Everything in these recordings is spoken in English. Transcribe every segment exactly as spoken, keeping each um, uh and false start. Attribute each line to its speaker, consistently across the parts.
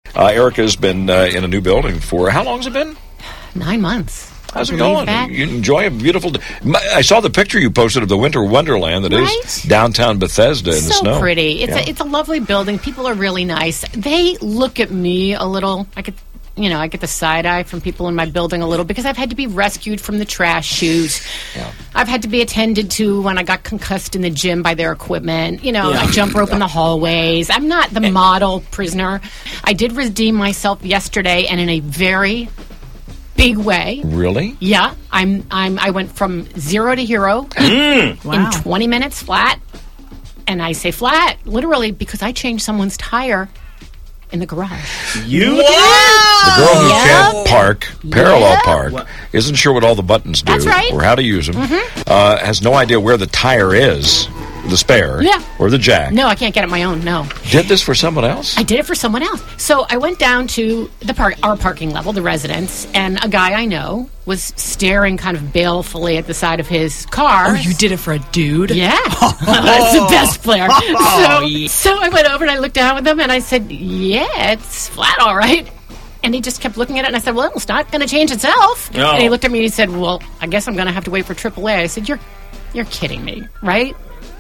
Speaker 1: Uh, Erica's been uh, in a new building for, how long has it been?
Speaker 2: Nine months.
Speaker 1: How's it
Speaker 2: Believe
Speaker 1: going?
Speaker 2: that?
Speaker 1: You enjoy a beautiful... d- My- I saw the picture you posted of the Winter Wonderland that
Speaker 2: Right?
Speaker 1: is downtown Bethesda in the
Speaker 2: So
Speaker 1: snow.
Speaker 2: pretty. It's
Speaker 1: Yeah.
Speaker 2: a it's a lovely building. People are really nice. They look at me a little. I get you know I get the side eye from people in my building a little because I've had to be rescued from the trash chute.
Speaker 1: Yeah.
Speaker 2: I've had to be attended to when I got concussed in the gym by their equipment. You know, I jump rope in the hallways. I'm not the model prisoner. I did redeem myself yesterday, and in a very big way.
Speaker 1: Really?
Speaker 2: Yeah, I'm. I'm. I went from zero to hero in twenty minutes flat, and I say flat literally because I changed someone's tire in the garage.
Speaker 3: You
Speaker 1: The girl who
Speaker 2: Yep.
Speaker 1: can't park, parallel
Speaker 2: Yep.
Speaker 1: park, isn't sure what all the buttons do
Speaker 2: That's right.
Speaker 1: or how to use them, uh, has no idea where the tire is, the spare,
Speaker 2: Yeah.
Speaker 1: or the jack.
Speaker 2: No, I can't get it my own. No,
Speaker 1: Did this for someone else?
Speaker 2: I did it for someone else. So I went down to the park, our parking level, the residence, and a guy I know was staring kind of balefully at the side of his car.
Speaker 4: Oh, you did it for a dude?
Speaker 2: Yeah, that's the best player. So, so I went over and I looked down with him and I said, "Yeah, it's flat, all right." And he just kept looking at it, and I said, "Well, it's not going to change itself."
Speaker 3: No.
Speaker 2: And he looked at me and he said, "Well, I guess I'm going to have to wait for triple A." I said, "You're, you're kidding me, right?"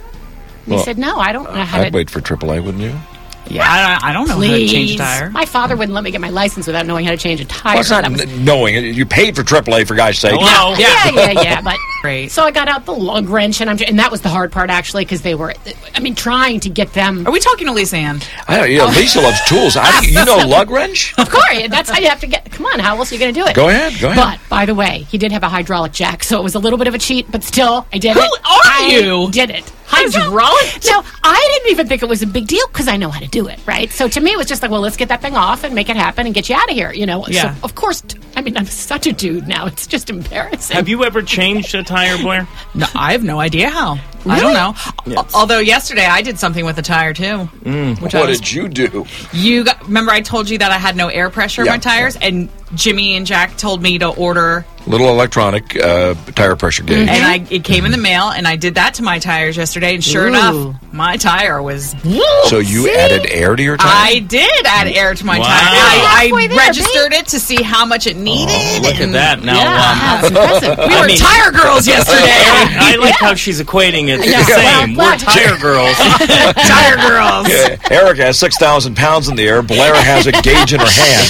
Speaker 2: And
Speaker 1: Well,
Speaker 2: he said, "No, I don't know how
Speaker 1: I'd
Speaker 2: to."
Speaker 1: wait for triple A, wouldn't you?
Speaker 4: Yeah, I, I don't know how to change
Speaker 2: Please.
Speaker 4: a tire.
Speaker 2: My father wouldn't let me get my license without knowing how to change a tire.
Speaker 1: Well, it's not
Speaker 2: That was-
Speaker 1: n- knowing it. You paid for triple A, for God's sake.
Speaker 3: Hello?
Speaker 2: yeah, yeah, yeah. But
Speaker 4: Great.
Speaker 2: so I got out the lug wrench, and I'm, and that was the hard part actually, because they were, I mean, trying to get them.
Speaker 4: Are we talking to Lisa Ann?
Speaker 1: I don't, you know, Lisa loves tools. How do you, you know lug wrench?
Speaker 2: Of course, that's how you have to get. Come on, how else are you going to do it?
Speaker 1: Go ahead, go ahead.
Speaker 2: But by the way, he did have a hydraulic jack, so it was a little bit of a cheat, but still, I did
Speaker 4: Who
Speaker 2: it.
Speaker 4: are
Speaker 2: I
Speaker 4: you?
Speaker 2: Did it.
Speaker 4: Hydraulic?
Speaker 2: No, I didn't even think it was a big deal because I know how to do it, right? So to me, it was just like, well, let's get that thing off and make it happen and get you out of here, you know?
Speaker 4: Yeah.
Speaker 2: So, of course, t- I mean, I'm such a dude now. It's just embarrassing.
Speaker 3: Have you ever changed a tire, Blair?
Speaker 4: No, I have no idea how. I don't know.
Speaker 3: Yes.
Speaker 4: Although yesterday I did something with the tire too. Which I
Speaker 1: What
Speaker 4: was,
Speaker 1: did you do?
Speaker 4: you got, remember I told you that I had no air pressure
Speaker 1: Yeah,
Speaker 4: in my tires, and Jimmy and Jack told me to order,
Speaker 1: Little electronic uh, tire pressure gauge.
Speaker 4: and I it came in the mail, and I did that to my tires yesterday, and sure
Speaker 2: Ooh.
Speaker 4: enough, my tire was.
Speaker 1: So you added air to your tire?
Speaker 4: I did add air to my
Speaker 3: Wow.
Speaker 4: tire. I,
Speaker 2: Halfway
Speaker 4: I
Speaker 2: there,
Speaker 4: registered it to see how much it needed.
Speaker 3: Oh, look at
Speaker 4: and-
Speaker 3: that. Now,
Speaker 2: yeah,
Speaker 3: um,
Speaker 2: that's impressive.
Speaker 4: We
Speaker 3: I
Speaker 4: were
Speaker 3: mean-
Speaker 4: tire girls yesterday.
Speaker 3: I like how she's equating it.
Speaker 2: Yeah.
Speaker 3: The same.
Speaker 2: Well,
Speaker 3: We're tire girls.
Speaker 4: Tire girls.
Speaker 1: Yeah, Erica has six thousand pounds in the air. Blair has a gauge in her hand.